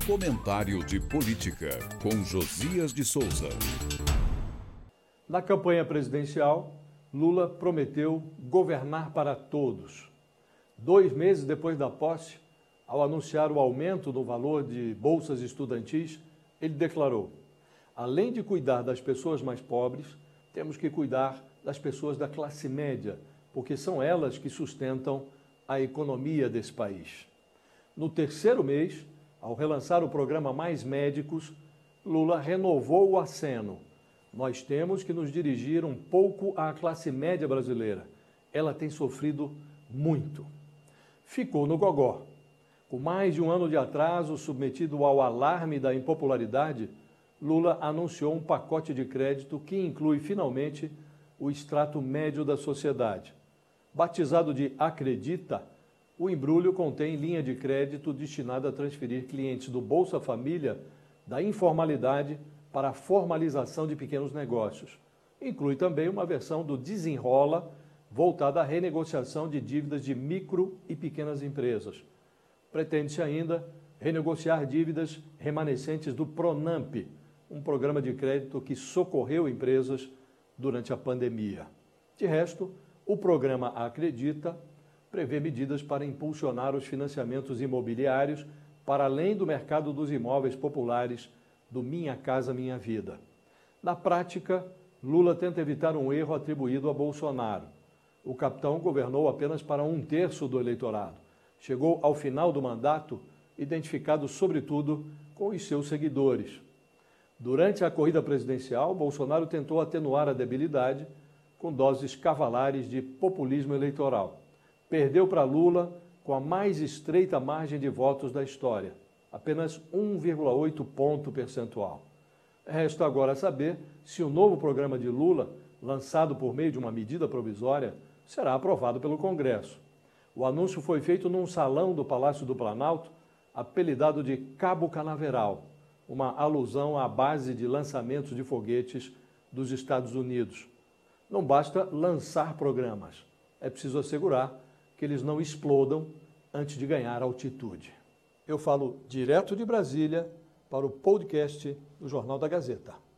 Comentário de política com Josias de Souza. Na campanha presidencial, Lula prometeu governar para todos. 2 meses depois da posse, ao anunciar o aumento no valor de bolsas estudantis, ele declarou: além de cuidar das pessoas mais pobres, temos que cuidar das pessoas da classe média, porque são elas que sustentam a economia desse país. No 3º mês, ao relançar o programa Mais Médicos, Lula renovou o aceno. Nós temos que nos dirigir um pouco à classe média brasileira. Ela tem sofrido muito. Ficou no gogó. Com mais de um ano de atraso, submetido ao alarme da impopularidade, Lula anunciou um pacote de crédito que inclui, finalmente, o extrato médio da sociedade. Batizado de Acredita, o embrulho contém linha de crédito destinada a transferir clientes do Bolsa Família da informalidade para a formalização de pequenos negócios. Inclui também uma versão do Desenrola, voltada à renegociação de dívidas de micro e pequenas empresas. Pretende-se ainda renegociar dívidas remanescentes do Pronamp, um programa de crédito que socorreu empresas durante a pandemia. De resto, o programa Acredita prevê medidas para impulsionar os financiamentos imobiliários para além do mercado dos imóveis populares do Minha Casa Minha Vida. Na prática, Lula tenta evitar um erro atribuído a Bolsonaro. O capitão governou apenas para 1/3 do eleitorado. Chegou ao final do mandato identificado, sobretudo, com os seus seguidores. Durante a corrida presidencial, Bolsonaro tentou atenuar a debilidade com doses cavalares de populismo eleitoral. Perdeu para Lula com a mais estreita margem de votos da história, apenas 1,8 ponto percentual. Resta agora saber se o novo programa de Lula, lançado por meio de uma medida provisória, será aprovado pelo Congresso. O anúncio foi feito num salão do Palácio do Planalto, apelidado de Cabo Canaveral, uma alusão à base de lançamentos de foguetes dos Estados Unidos. Não basta lançar programas, é preciso assegurar que eles não explodam antes de ganhar altitude. Eu falo direto de Brasília para o podcast do Jornal da Gazeta.